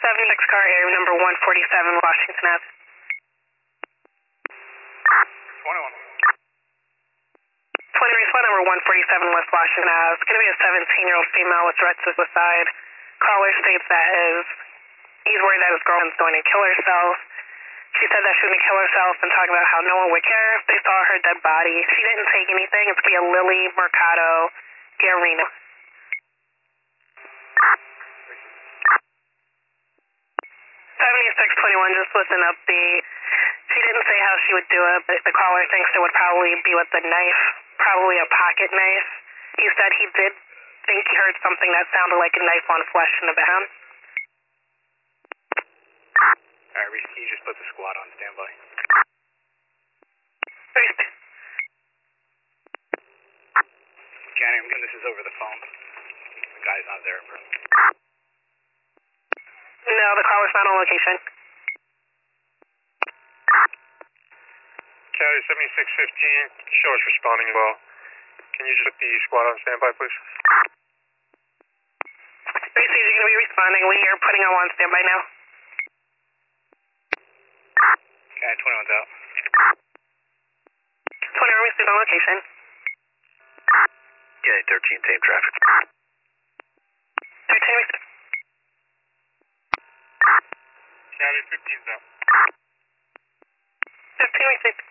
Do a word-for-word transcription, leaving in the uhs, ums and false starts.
seventy-six car area number one forty-seven Washington Avenue. twenty-one. twenty respond number one forty-seven West Washington Avenue. It's going to be a seventeen-year-old female with threats of suicide. Caller states that is, he's worried that his girlfriend's going to kill herself. She said that she was going to kill herself and talk about how no one would care if they saw her dead body. She didn't take anything. It's going to be a Lily Mercado Guarino. seventy-six twenty-one, just with an update. She didn't say how she would do it, but the caller thinks it would probably be with a knife, probably a pocket knife. He said he did think he heard something that sounded like a knife on flesh in the background. Alright, Reese, can you just put the squad on standby? Reese. Johnny, I'm getting this is over the phone. The guy's not there, bro. No, the caller's not on location. County seventy-six fifteen, show us responding well. Can you just put the squad on standby, please? Reese, you're going to be responding. We are putting on one standby now. Okay, twenty-one's out. twenty-one, Reese is on location. Yeah, thirteen, same traffic. thirteen, Reese. County fifteen's out. fifteen, Reese.